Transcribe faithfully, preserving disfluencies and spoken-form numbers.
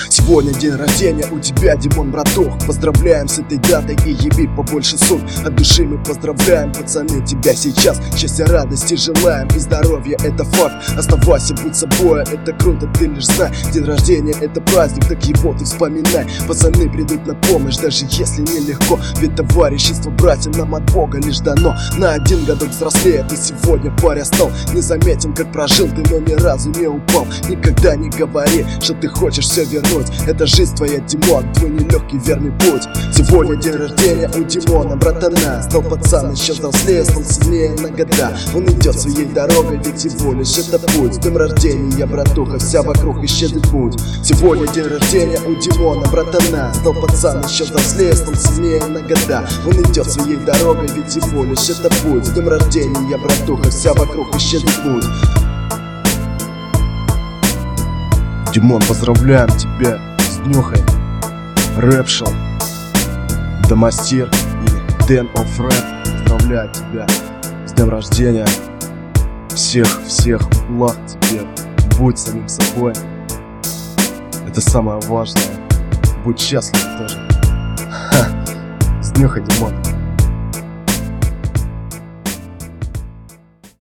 Сегодня день рождения у тебя, Димон, братух. Поздравляем с этой датой и яви побольше суть. От души мы поздравляем, пацаны, тебя сейчас. Счастья, радости желаем и здоровья, это факт. Оставайся, будь собой, это круто, ты лишь знай. День рождения это праздник, так его ты вспоминай. Пацаны придут на помощь, даже если нелегко. Ведь товарищество, братья, нам от Бога лишь дано. На один годок взрослее ты сегодня, паря, стал. Не заметен, как прожил ты, но ни разу не упал. Никогда не говори, что ты хочешь все вернуть. Это жизнь твоя, Димон, твой нелегкий верный путь. Сегодня день рождения у Димона, братана. Стал пацан еще взрослее, стал сильнее на года. Он идет своей дорогой, ведь его лишь это путь. С днем рождения, братуха, вся вокруг исчезнет путь. Сегодня день рождения у Димона, братана. Стал пацан еще взрослее, стал сильнее на года. Он идет своей дорогой, ведь его лишь это путь. С днем рождения, братуха, вся вокруг исчезнет путь. Димон, поздравляем тебя с днюхой. Рэпшл, Домастир и Дэн оф Рэп поздравляют тебя с днем рождения. Всех, всех благ тебе. Будь самим собой. Это самое важное. Будь счастлив тоже. Ха. С днюхой, Димон.